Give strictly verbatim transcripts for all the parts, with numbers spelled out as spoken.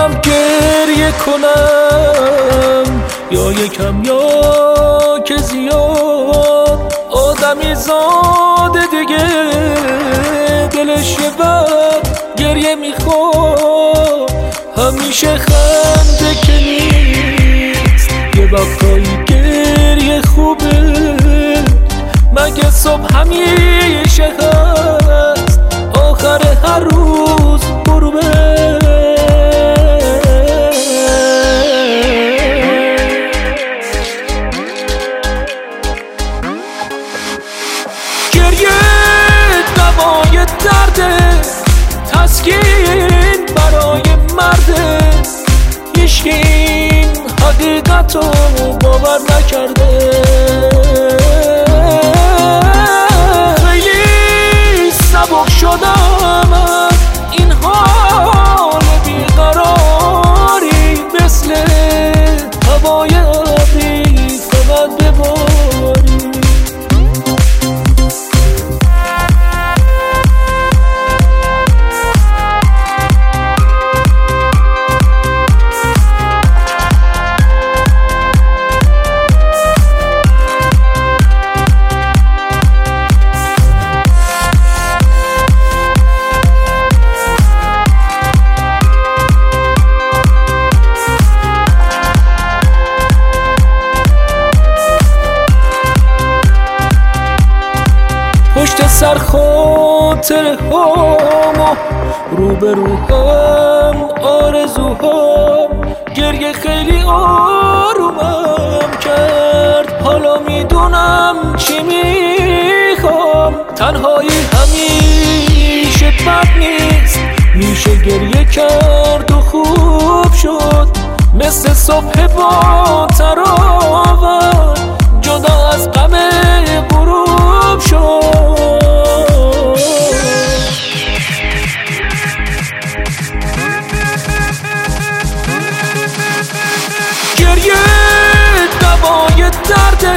بتونم گریه کنم یا یکم یا که زیاد آدمی زاده دیگه دلش یه وقت گریه میخواد همیشه خنده که نیست یه وقتایی گریه خوبه مگه صبح همیشه هست آخر هر روز غروبه گریه دوای درده تسکین برای مرده هیچکی این حقیقت رو باور نکرده خیلی سبک شدم از این حال بیقراری مثل هوای ابری فقط بباری پشت سر خاطر هامو روبرو هم آرزوهام گریه خیلی آرومم کرد حالا میدونم چی میخوام تنهایی همیشه بد نیست میشه گریه کرد و خوب شد مثل صبح با تراوت جدا از غم غروب شد گریه دوای درده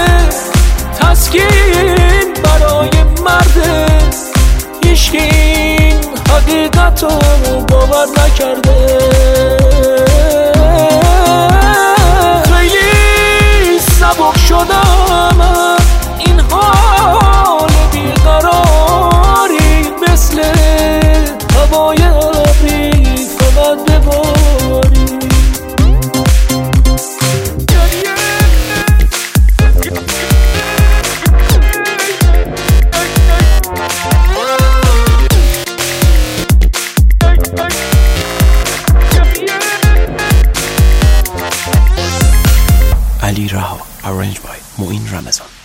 تسکین برای مرده هیچکی این حقیقت رو باور نکرده خیلی سبک شدم از این حال بیقراری مثل هوای ابری فقط بباری علی رها Arranged by معین رمضان.